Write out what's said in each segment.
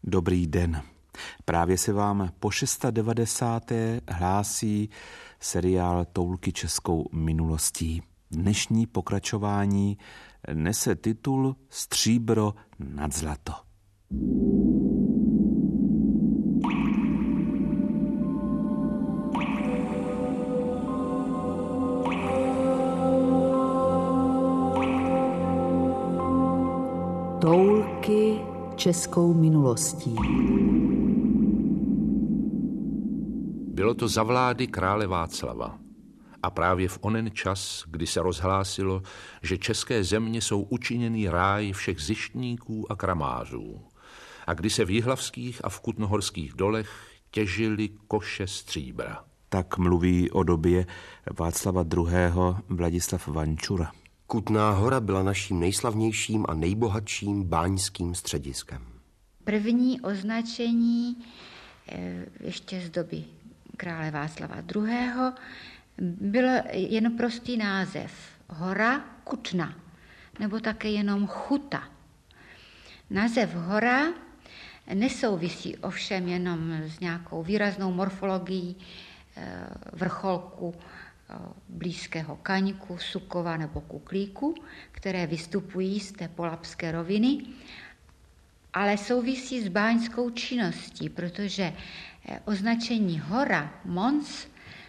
Dobrý den. Právě se vám po 690. hlásí seriál Toulky českou minulostí. Dnešní pokračování nese titul Stříbro nad zlato. Toulky českou minulostí. Bylo to za vlády krále Václava. A právě v onen čas, kdy se rozhlásilo, že české země jsou učiněný ráj všech zištníků a kramářů. A kdy se v jihlavských a v kutnohorských dolech těžily koše stříbra. Tak mluví o době Václava II. Vladislav Vančura. Kutná Hora byla naším nejslavnějším a nejbohatším báňským střediskem. První označení ještě z doby krále Václava II. Byl jen prostý název Hora Kutna, nebo také jenom Chuta. Název Hora nesouvisí ovšem jenom s nějakou výraznou morfologií vrcholku blízkého Kaňku, Sukova nebo Kuklíku, které vystupují z té polabské roviny, ale souvisí s báňskou činností, protože označení Hora, Mons,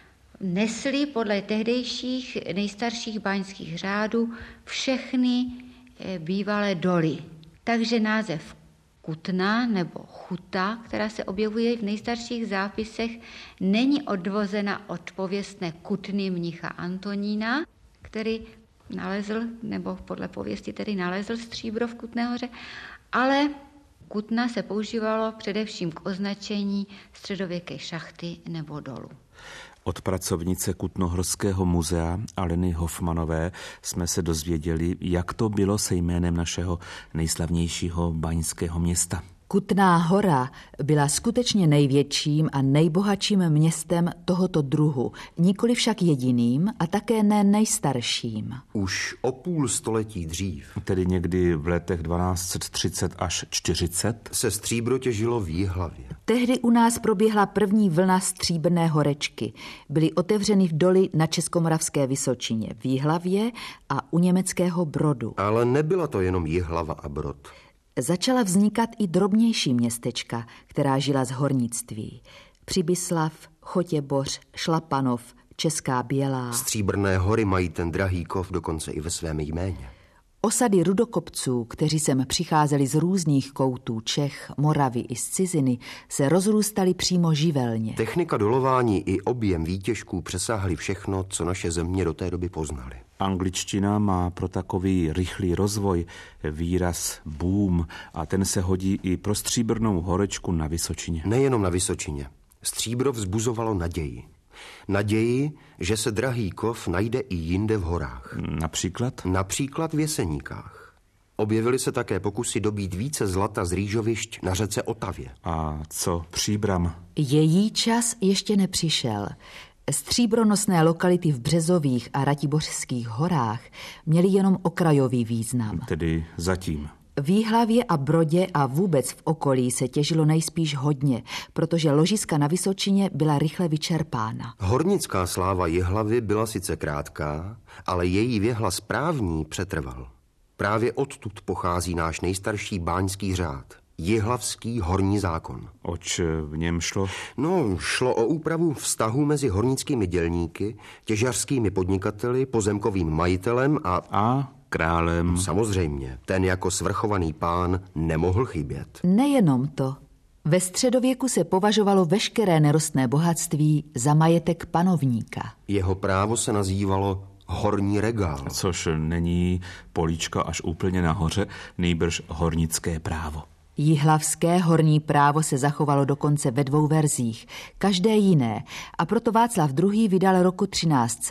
nesly podle tehdejších nejstarších báňských řádů všechny bývalé doly. Takže název Kutna nebo Chuta, která se objevuje v nejstarších zápisech, není odvozena od pověstné Kutny mnicha Antonína, který nalezl, nebo podle pověsti tedy nalezl stříbro v Kutné Hoře, ale Kutna se používalo především k označení středověké šachty nebo dolu. Od pracovnice Kutnohorského muzea Aleny Hofmanové jsme se dozvěděli, jak to bylo se jménem našeho nejslavnějšího báňského města. Kutná Hora byla skutečně největším a nejbohatším městem tohoto druhu, nikoli však jediným a také ne nejstarším. Už o půl století dřív, Tedy někdy v letech 1230 až 40, se stříbro těžilo v Jihlavě. Tehdy u nás proběhla první vlna stříbrné horečky. Byly otevřeny v doly na Českomoravské Vysočině, v Jihlavě a u německého Brodu. Ale nebyla to jenom Jihlava a Brod. Začala vznikat i drobnější městečka, která žila z hornictví. Přibyslav, Chotěboř, Šlapanov, Česká Bělá. Stříbrné hory mají ten drahý kov dokonce i ve svém jméně. Osady rudokopců, kteří sem přicházeli z různých koutů Čech, Moravy i z ciziny, se rozrůstaly přímo živelně. Technika dolování i objem výtěžků přesáhly všechno, co naše země do té doby poznaly. Angličtina má pro takový rychlý rozvoj výraz boom a ten se hodí i pro stříbrnou horečku na Vysočině. Nejenom na Vysočině. Stříbro vzbuzovalo naději. Naději, že se drahý kov najde i jinde v horách. Například? Například v Jeseníkách. Objevily se také pokusy dobít více zlata z rýžovišť na řece Otavě. A co Příbram? Její čas ještě nepřišel. Stříbronosné lokality v Březových a Ratibořských horách měly jenom okrajový význam. Tedy zatím. V Jihlavě a Brodě a vůbec v okolí se těžilo nejspíš hodně, protože ložiska na Vysočině byla rychle vyčerpána. Hornická sláva Jihlavy byla sice krátká, ale její věhlas právní přetrval. Právě odtud pochází náš nejstarší báňský řád. Jihlavský horní zákon. Oč v něm šlo? No, šlo o úpravu vztahů mezi hornickými dělníky, těžařskými podnikateli, pozemkovým majitelem a králem. Samozřejmě, ten jako svrchovaný pán nemohl chybět. Nejenom to. Ve středověku se považovalo veškeré nerostné bohatství za majetek panovníka. Jeho právo se nazývalo horní regál. Což není políčka až úplně nahoře, nýbrž hornické právo. Jihlavské horní právo se zachovalo dokonce ve 2 verzích, každé jiné, a proto Václav II. Vydal roku 1300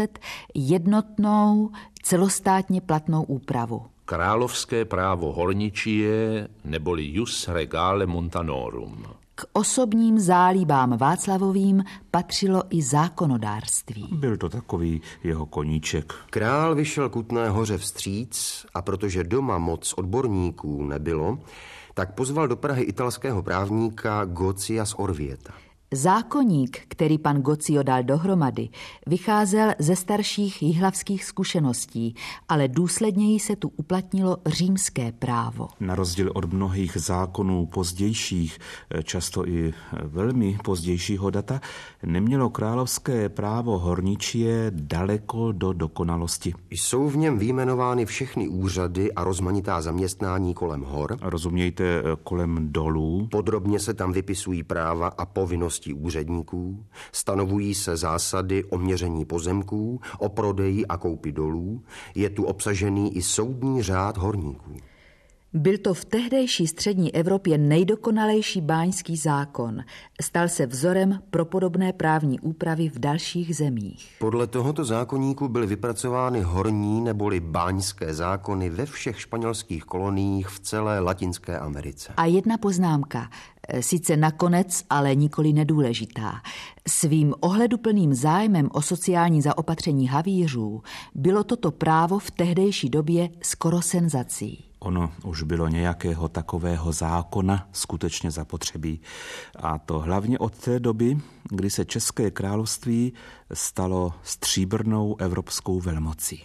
jednotnou, celostátně platnou úpravu. Královské právo horničie neboli jus regale montanorum. K osobním zálibám Václavovým patřilo i zákonodárství. Byl to takový jeho koníček. Král vyšel Kutné Hoře vstříc a protože doma moc odborníků nebylo, tak pozval do Prahy italského právníka Gocia z Orvieta. Zákoník, který pan Gocio dal dohromady, vycházel ze starších jihlavských zkušeností, ale důsledněji se tu uplatnilo římské právo. Na rozdíl od mnohých zákonů pozdějších, často i velmi pozdějšího data, nemělo královské právo horničie daleko do dokonalosti. Jsou v něm vyjmenovány všechny úřady a rozmanitá zaměstnání kolem hor. Rozumějte, kolem dolů. Podrobně se tam vypisují práva a povinnosti úředníků, stanovují se zásady o měření pozemků, o prodeji a koupi dolů, je tu obsažený i soudní řád horníků. Byl to v tehdejší střední Evropě nejdokonalejší báňský zákon. Stal se vzorem pro podobné právní úpravy v dalších zemích. Podle tohoto zákoníku byly vypracovány horní neboli báňské zákony ve všech španělských koloniích v celé Latinské Americe. A jedna poznámka, sice nakonec, ale nikoli nedůležitá. Svým ohleduplným zájmem o sociální zaopatření havířů bylo toto právo v tehdejší době skoro senzací. Ono už bylo nějakého takového zákona skutečně zapotřebí. A to hlavně od té doby, kdy se České království stalo stříbrnou evropskou velmocí.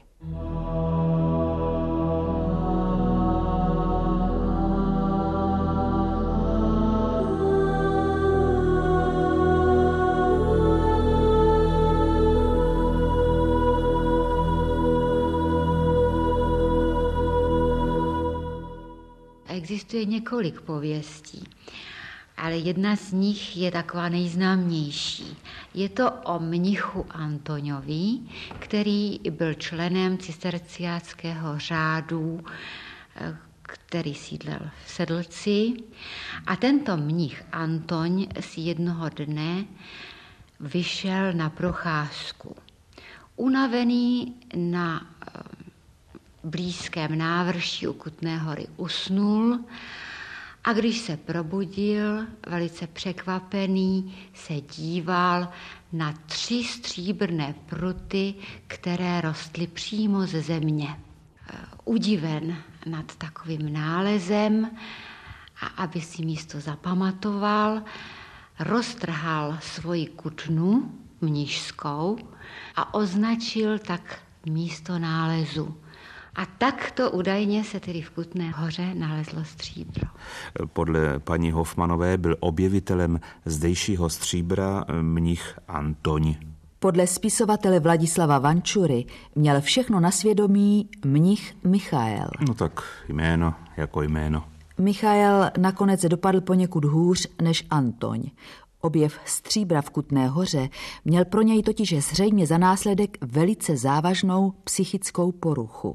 Existuje několik pověstí, ale jedna z nich je taková nejznámější. Je to o mnichu Antoňovi, který byl členem cisterciáckého řádu, který sídlil v Sedlci. A tento mnich Antoň si jednoho dne vyšel na procházku. Unavený na blízkém návrší u Kutné Hory usnul a když se probudil, velice překvapený, se díval na 3 stříbrné pruty, které rostly přímo ze země. Udiven nad takovým nálezem a aby si místo zapamatoval, roztrhal svoji kutnu mnišskou a označil tak místo nálezu. A takto údajně se tedy v Kutné Hoře nalezlo stříbro. Podle paní Hofmanové byl objevitelem zdejšího stříbra mnich Antoň. Podle spisovatele Vladislava Vančury měl všechno na svědomí mnich Michael. No tak jméno jako jméno. Michael nakonec dopadl poněkud hůř než Antoň. Objev stříbra v Kutné Hoře měl pro něj totiž zřejmě za následek velice závažnou psychickou poruchu.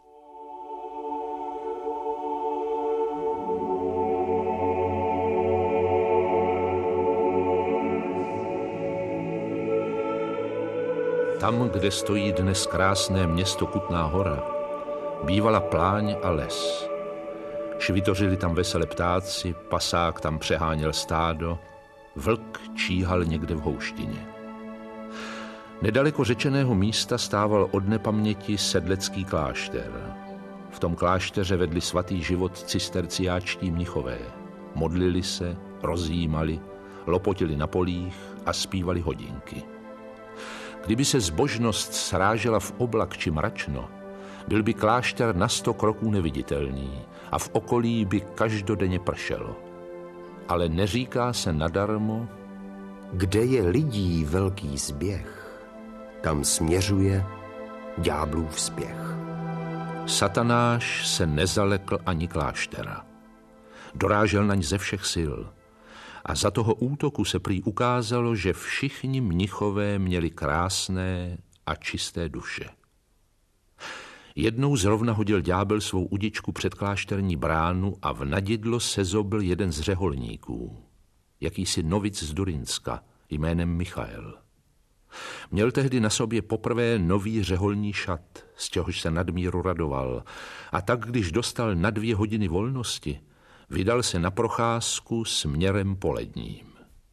Tam, kde stojí dnes krásné město Kutná Hora, bývala pláň a les. Švitořili tam veselé ptáci, pasák tam přeháněl stádo, vlk číhal někde v houštině. Nedaleko řečeného místa stával od nepaměti sedlecký klášter. V tom klášteře vedli svatý život cisterciáčtí mnichové. Modlili se, rozjímali, lopotili na polích a zpívali hodinky. Kdyby se zbožnost srážela v oblak či mračno, byl by klášter na 100 kroků neviditelný a v okolí by každodenně pršelo. Ale neříká se nadarmo, kde je lidí velký zběh, tam směřuje ďáblův spěch. Satanáš se nezalekl ani kláštera. Dorážel naň ze všech sil. A za toho útoku se prý ukázalo, že všichni mnichové měli krásné a čisté duše. Jednou zrovna hodil ďábel svou udičku před klášterní bránu a v nadidlo sezobl jeden z řeholníků, jakýsi novic z Durinska jménem Michael. Měl tehdy na sobě poprvé nový řeholní šat, z čehož se nadmíru radoval, a tak, když dostal na 2 hodiny volnosti, vydal se na procházku směrem poledním.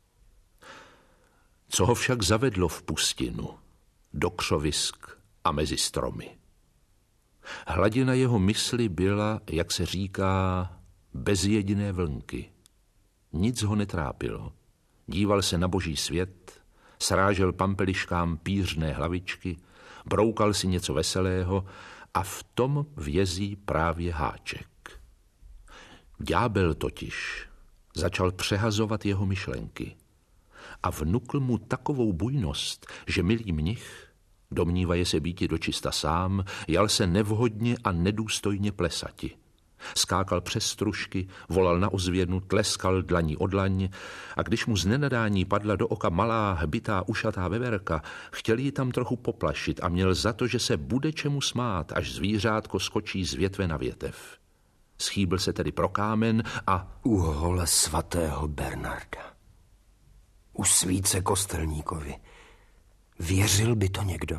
Co ho však zavedlo v pustinu, do křovisk a mezi stromy? Hladina jeho mysli byla, jak se říká, bez jediné vlnky. Nic ho netrápilo. Díval se na boží svět, srážel pampeliškám pýřné hlavičky, broukal si něco veselého a v tom vězí právě háček. Ďábel totiž začal přehazovat jeho myšlenky a vnukl mu takovou bujnost, že milý mnich, domnívaje se býti dočista sám, jal se nevhodně a nedůstojně plesati. Skákal přes stružky, volal na ozvěnu, tleskal dlaní o dlaň a když mu z nenadání padla do oka malá, hbitá, ušatá veverka, chtěl ji tam trochu poplašit a měl za to, že se bude čemu smát, až zvířátko skočí z větve na větev. Schýbl se tedy pro kámen a u hole svatého Bernarda, u svíce kostelníkovi, věřil by to někdo?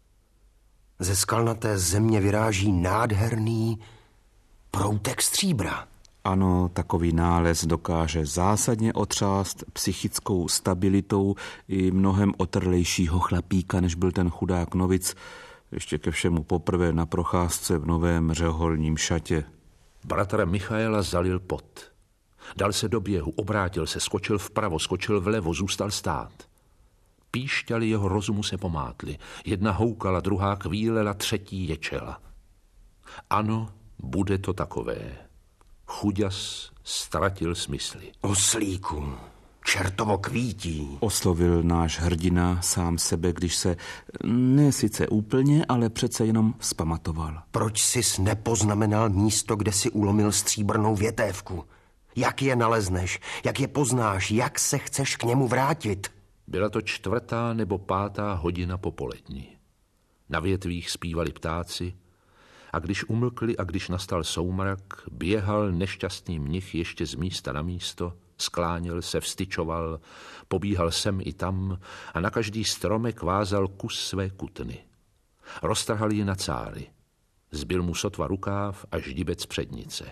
Ze skalnaté země vyráží nádherný proutek stříbra. Ano, takový nález dokáže zásadně otřást psychickou stabilitou i mnohem otrlejšího chlapíka, než byl ten chudák novic, ještě ke všemu poprvé na procházce v novém řeholním šatě. Bratra Michaela zalil pot. Dal se do běhu, obrátil se, skočil vpravo, skočil vlevo, zůstal stát. Píšťaly jeho rozumu se pomátly. Jedna houkala, druhá kvílela, třetí ječela. Ano, bude to takové. Chuďas ztratil smysly. Oslíku, čertovo kvítí, oslovil náš hrdina sám sebe, když se ne sice úplně, ale přece jenom vzpamatoval. Proč sis nepoznamenal místo, kde si ulomil stříbrnou větévku? Jak je nalezneš? Jak je poznáš? Jak se chceš k němu vrátit? Byla to 4. nebo 5. hodina popolední. Na větvích zpívali ptáci a když umlkli a když nastal soumrak, běhal nešťastný mnich ještě z místa na místo, skláněl se, vstyčoval, pobíhal sem i tam a na každý stromek vázal kus své kutny. Roztrhal ji na cáry. Zbyl mu sotva rukáv a ždibec přednice.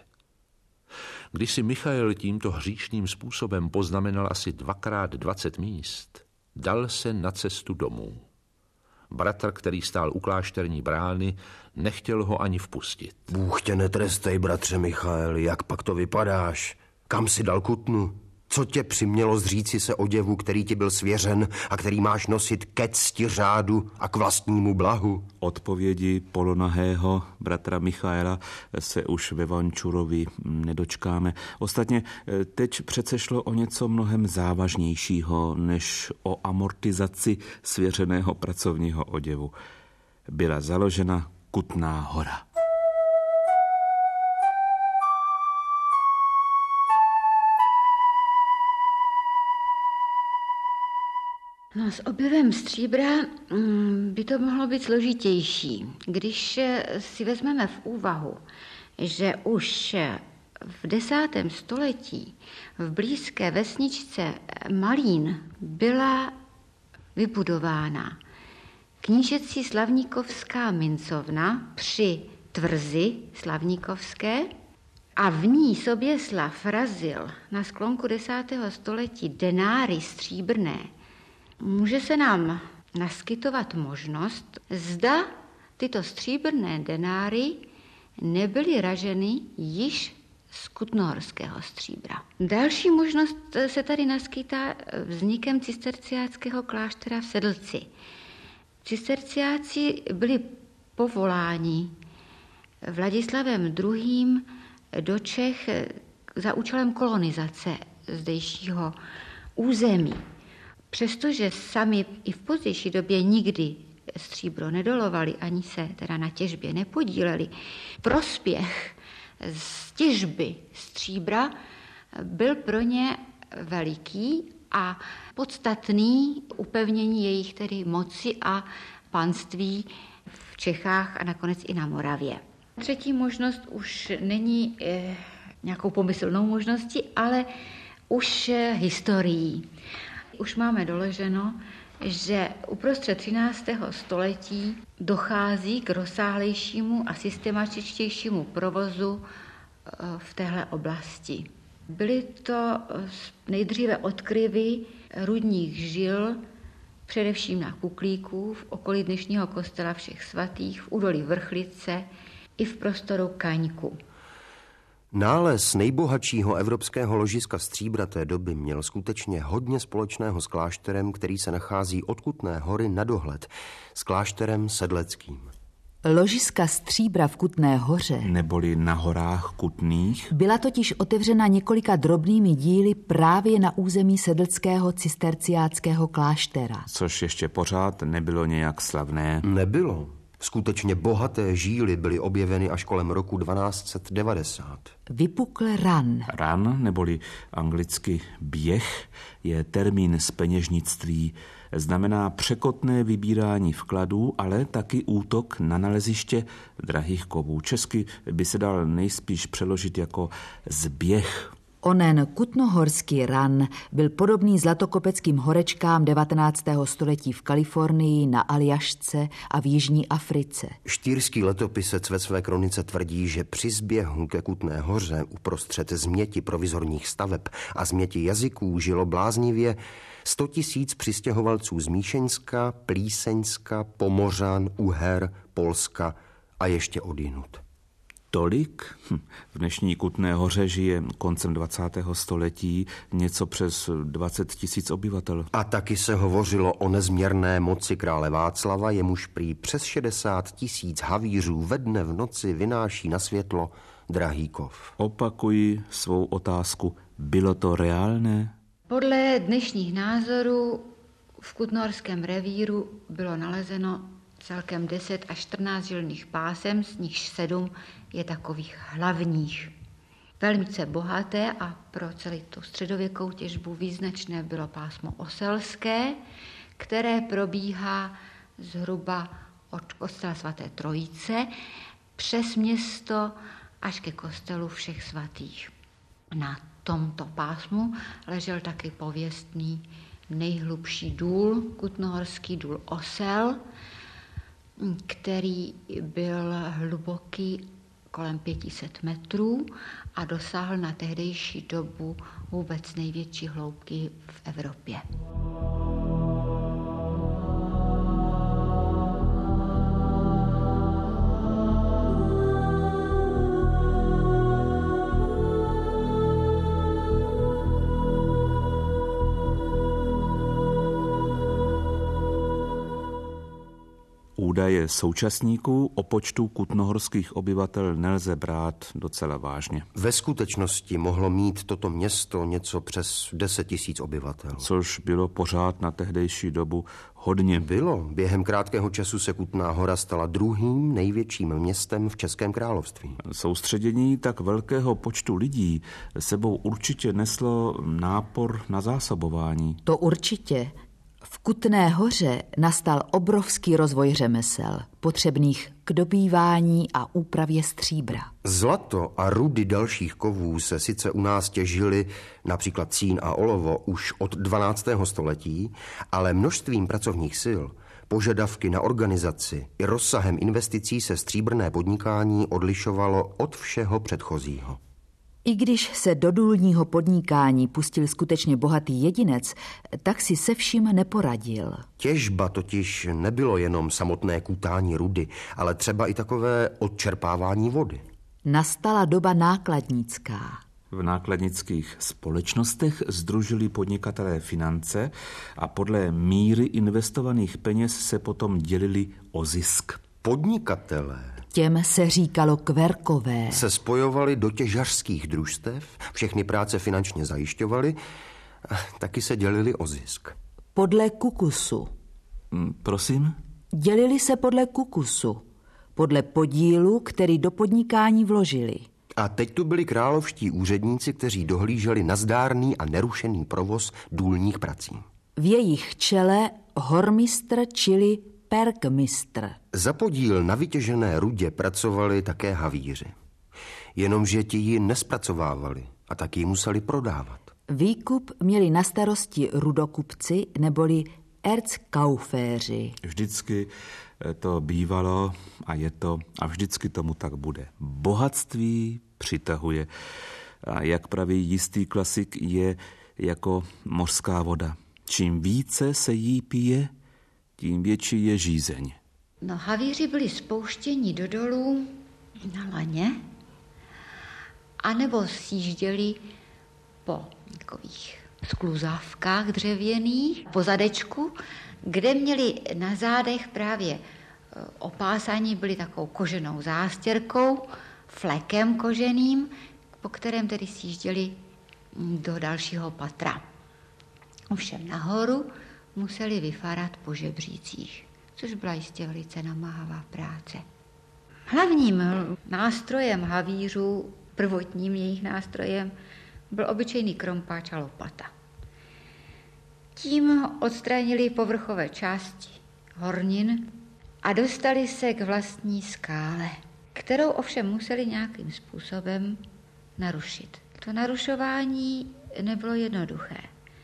Když si Michael tímto hříšným způsobem poznamenal asi 2x20 míst, dal se na cestu domů. Bratr, který stál u klášterní brány, nechtěl ho ani vpustit. Bůh tě netrestej, bratře Michael, jak pak to vypadáš? Kam si dal kutnu? Co tě přimělo zříci se oděvu, který ti byl svěřen a který máš nosit ke cti řádu a k vlastnímu blahu? Odpovědi polonahého bratra Michaela se už ve Vančurovi nedočkáme. Ostatně teď přece šlo o něco mnohem závažnějšího, než o amortizaci svěřeného pracovního oděvu. Byla založena Kutná Hora. No, s objevem stříbra by to mohlo být složitější. Když si vezmeme v úvahu, že už v 10. století v blízké vesničce Malín byla vybudována knížecí slavníkovská mincovna při tvrzi slavníkovské a v ní Soběslav razil na sklonku 10. století denáry stříbrné, může se nám naskytovat možnost, zda tyto stříbrné denáry nebyly raženy již z kutnohorského stříbra. Další možnost se tady naskytá vznikem cisterciáckého kláštera v Sedlci. Cisterciáci byli povoláni Vladislavem II. Do Čech za účelem kolonizace zdejšího území. Přestože sami i v pozdější době nikdy stříbro nedolovali, ani se teda na těžbě nepodíleli, prospěch z těžby stříbra byl pro ně veliký a podstatný upevnění jejich tedy moci a panství v Čechách a nakonec i na Moravě. Třetí možnost už není nějakou pomyslnou možností, ale už historií. Už máme doloženo, že uprostřed 13. století dochází k rozsáhlejšímu a systematičtějšímu provozu v téhle oblasti. Byly to nejdříve odkryvy rudních žil, především na Kuklíku, v okolí dnešního kostela Všech svatých, v údolí Vrchlice i v prostoru Kaňku. Nález nejbohatšího evropského ložiska stříbra té doby měl skutečně hodně společného s klášterem, který se nachází od Kutné Hory na dohled, s klášterem sedleckým. Ložiska stříbra v Kutné Hoře, neboli na horách Kutných, byla totiž otevřena několika drobnými díly právě na území sedlckého cisterciáckého kláštera. což ještě pořád nebylo nějak slavné. Nebylo. Skutečně bohaté žíly byly objeveny až kolem roku 1290. Vypukl ran. Ran, neboli anglicky běh, je termín z peněžnictví. Znamená překotné vybírání vkladů, ale taky útok na naleziště drahých kovů. Česky by se dal nejspíš přeložit jako zběh. Onen kutnohorský ran byl podobný zlatokopeckým horečkám 19. století v Kalifornii, na Aljašce a v Jižní Africe. Štýrský letopisec ve své kronice tvrdí, že při zběhu ke Kutné Hoře uprostřed změti provizorních staveb a změti jazyků žilo bláznivě 100 000 přistěhovalců z Míšeňska, Plíseňska, Pomořan, Uher, Polska a ještě odjinud. Tolik? V dnešní Kutné Hoře žije koncem 20. století něco přes 20 000 obyvatel. A taky se hovořilo o nezměrné moci krále Václava, jemuž prý přes 60 000 havířů ve dne v noci vynáší na světlo drahý kov. Opakuji svou otázku. Bylo to reálné? Podle dnešních názorů v Kutnohorském revíru bylo nalezeno celkem 10 až 14 žilných pásem, z nichž 7 je takových hlavních. Velice bohaté a pro celou tu středověkou těžbu význačné bylo pásmo oselské, které probíhá zhruba od kostela svaté Trojice přes město až ke kostelu všech svatých. Na tomto pásmu ležel taky pověstný nejhlubší důl, kutnohorský důl Osel, který byl hluboký kolem 500 metrů a dosáhl na tehdejší dobu vůbec největší hloubky v Evropě. Údaje současníků o počtu kutnohorských obyvatel nelze brát docela vážně. Ve skutečnosti mohlo mít toto město něco přes 10 000 obyvatel. Což bylo pořád na tehdejší dobu hodně. Bylo. Během krátkého času se Kutná Hora stala druhým největším městem v Českém království. Soustředění tak velkého počtu lidí sebou určitě neslo nápor na zásobování. To určitě. V Kutné Hoře nastal obrovský rozvoj řemesel, potřebných k dobývání a úpravě stříbra. Zlato a rudy dalších kovů se sice u nás těžily, například cín a olovo, už od 12. století, ale množstvím pracovních sil, požadavky na organizaci i rozsahem investicí se stříbrné podnikání odlišovalo od všeho předchozího. I když se do důlního podnikání pustil skutečně bohatý jedinec, tak si se vším neporadil. Těžba totiž nebylo jenom samotné kutání rudy, ale třeba i takové odčerpávání vody. Nastala doba nákladnická. V nákladnických společnostech sdružili podnikatelé finance a podle míry investovaných peněz se potom dělili o zisk. Podnikatelé Těm se říkalo kverkové. se spojovali do těžařských družstev, všechny práce finančně zajišťovali, taky se dělili o zisk. Podle kukusu. Prosím? Dělili se podle kukusu. Podle podílu, který do podnikání vložili. A teď tu byli královští úředníci, kteří dohlíželi na zdárný a nerušený provoz důlních prací. V jejich čele hormistr čili perkmistr. Za podíl na vytěžené rudě pracovali také havíři. Jenomže ti ji nespracovávali a tak ji museli prodávat. Výkup měli na starosti rudokupci neboli erzkauféři. Vždycky to bývalo a je to a vždycky tomu tak bude. Bohatství přitahuje. A jak praví jistý klasik, je jako mořská voda. Čím více se jí pije, tím větší je žízeň. No, havíři byli spouštěni do dolů na laně anebo sjížděli po takových skluzávkách dřevěných, po zadečku, kde měli na zádech právě opásaní, byli takovou koženou zástěrkou, flekem koženým, po kterém tedy sjížděli do dalšího patra. Ovšem nahoru museli vyfarat po žebřících, což byla jistě velice namáhavá práce. Hlavním nástrojem havířů, prvotním jejich nástrojem, byl obyčejný krompáč a lopata. Tím odstranili povrchové části hornin a dostali se k vlastní skále, kterou ovšem museli nějakým způsobem narušit. To narušování nebylo jednoduché.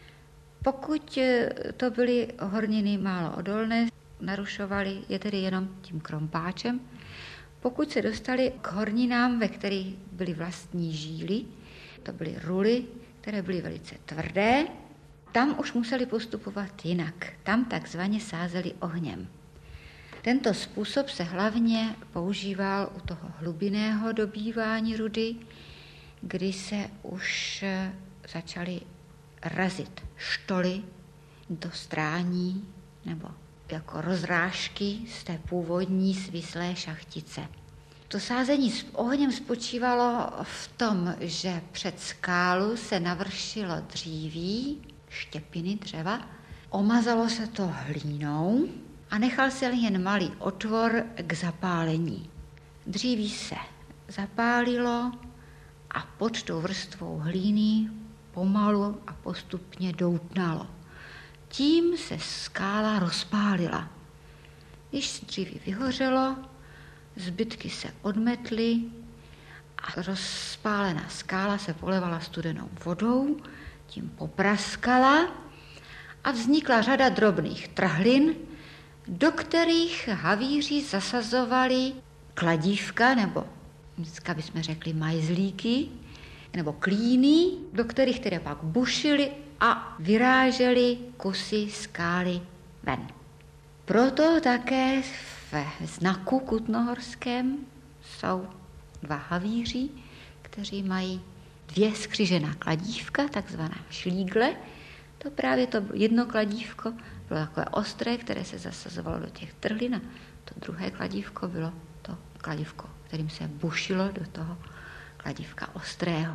Pokud to byly horniny málo odolné, narušovali je tedy jenom tím krompáčem. Pokud se dostali k horninám, ve kterých byly vlastní žíly, to byly ruly, které byly velice tvrdé, tam už museli postupovat jinak. Tam takzvaně sázeli ohněm. Tento způsob se hlavně používal u toho hlubinného dobývání rudy, kdy se už začaly razit štoly do strání nebo jako rozrážky z té původní svislé šachtice. To sázení s ohněm spočívalo v tom, že před skálu se navršilo dříví, štěpiny dřeva, omazalo se to hlínou a nechal se jen malý otvor k zapálení. Dříví se zapálilo a pod tou vrstvou hlíny pomalu a postupně doutnalo. Tím se skála rozpálila. Když dříví vyhořelo, zbytky se odmetly a rozpálená skála se polevala studenou vodou, tím popraskala a vznikla řada drobných trhlin, do kterých havíři zasazovali kladívka, nebo dneska bychom řekli majzlíky, nebo klíny, do kterých tedy pak bušili a vyráželi kusy skály ven. Proto také ve znaku kutnohorském jsou dva havíři, kteří mají 2 skřižená kladívka, takzvaná šlígle. To právě to jedno kladívko bylo takové ostré, které se zasazovalo do těch trhlin, a to druhé kladívko bylo to kladívko, kterým se bušilo do toho kladívka ostrého.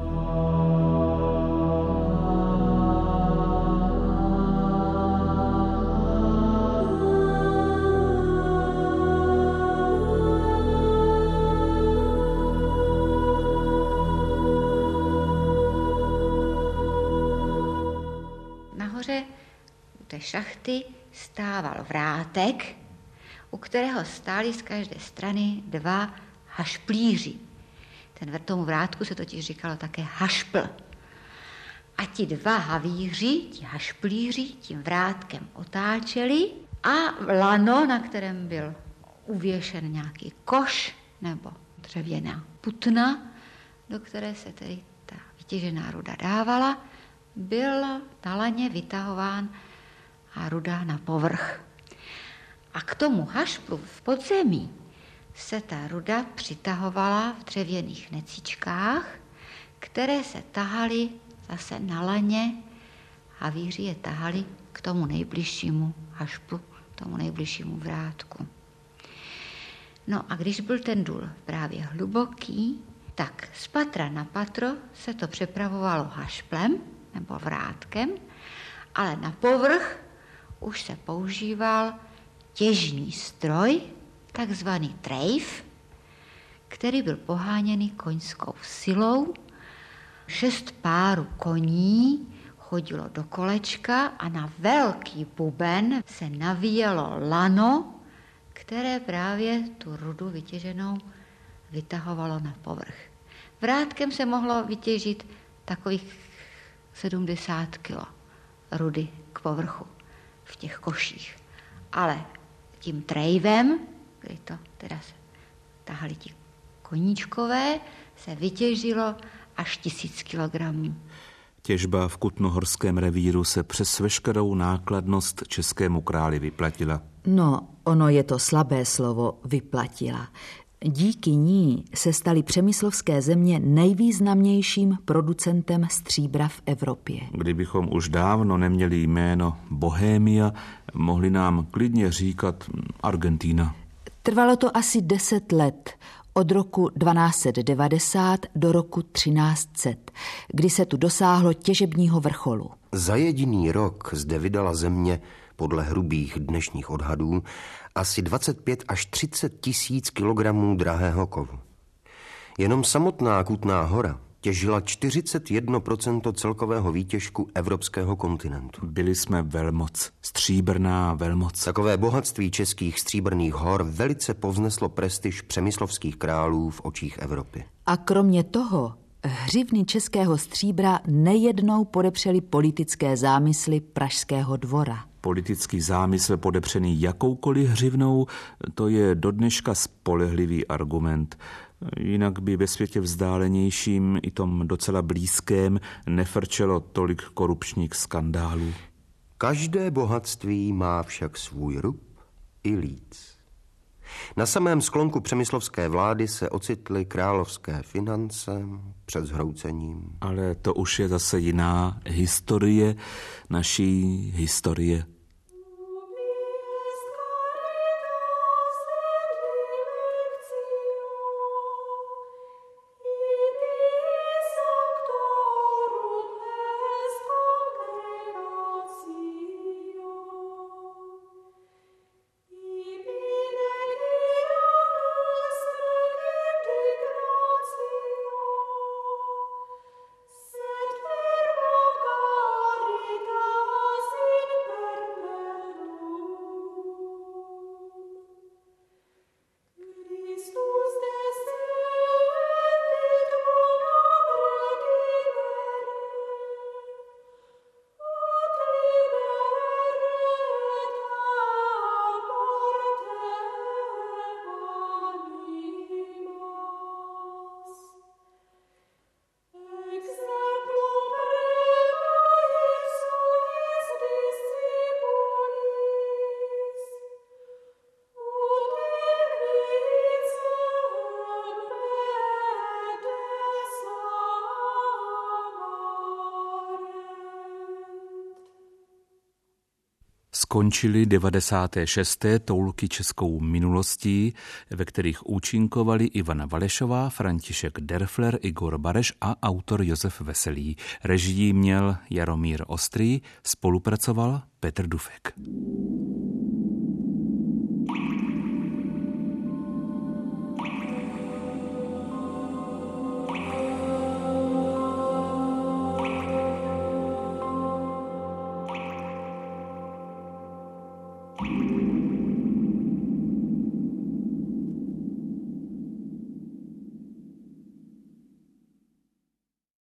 Nahoře u té šachty stával vrátek, u kterého stáli z každé strany 2 hašplíři. Tomu vrátku se totiž říkalo také hašpl. A ti 2 havíři, ti hašplíři, tím vrátkem otáčeli a lano, na kterém byl uvěšen nějaký koš nebo dřevěná putna, do které se tedy ta vytěžená ruda dávala, byl na laně vytahován a ruda na povrch. A k tomu hašplu v podzemí se ta ruda přitahovala v dřevěných necíčkách, které se tahaly zase na laně. Havíři je tahali k tomu nejbližšímu hašplu, k tomu nejbližšímu vrátku. No a když byl ten důl právě hluboký, tak z patra na patro se to přepravovalo hašplem nebo vrátkem, ale na povrch už se používal těžní stroj, takzvaný trejf, který byl poháněný koňskou silou. 6 párů koní chodilo do kolečka a na velký buben se navíjelo lano, které právě tu rudu vytěženou vytahovalo na povrch. Vrátkem se mohlo vytěžit takových 70 kilo rudy k povrchu v těch koších. Ale tím trejvem, kdy to teda se tahali ti koníčkové, se vytěžilo až 1000 kilogramů. Těžba v Kutnohorském revíru se přes veškerou nákladnost českému králi vyplatila. No, ono je to slabé slovo vyplatila. Díky ní se staly přemyslovské země nejvýznamnějším producentem stříbra v Evropě. Kdybychom už dávno neměli jméno Bohémia, mohli nám klidně říkat Argentína. Trvalo to asi 10 let, od roku 1290 do roku 1300, kdy se tu dosáhlo těžebního vrcholu. Za jediný rok zde vydala země, podle hrubých dnešních odhadů, asi 25 až 30 tisíc kilogramů drahého kovu. Jenom samotná Kutná Hora těžila 41% celkového výtěžku evropského kontinentu. Byli jsme velmoc, stříbrná velmoc. Takové bohatství českých stříbrných hor velice povzneslo prestiž přemyslovských králů v očích Evropy. A kromě toho hřivny českého stříbra nejednou podepřely politické zámysly pražského dvora. Politický zámysl podepřený jakoukoliv hřivnou, to je dodneška spolehlivý argument. Jinak by ve světě vzdálenějším i tom docela blízkém nefrčelo tolik korupčních skandálů. Každé bohatství má však svůj rub i líc. Na samém sklonku přemyslovské vlády se ocitly královské finance před zhroucením. Ale to už je zase jiná historie, naší historie. Skončily 96. toulky českou minulostí, ve kterých účinkovali Ivana Valešová, František Derfler, Igor Bareš a autor Josef Veselý. Režii měl Jaromír Ostrý, spolupracoval Petr Dufek.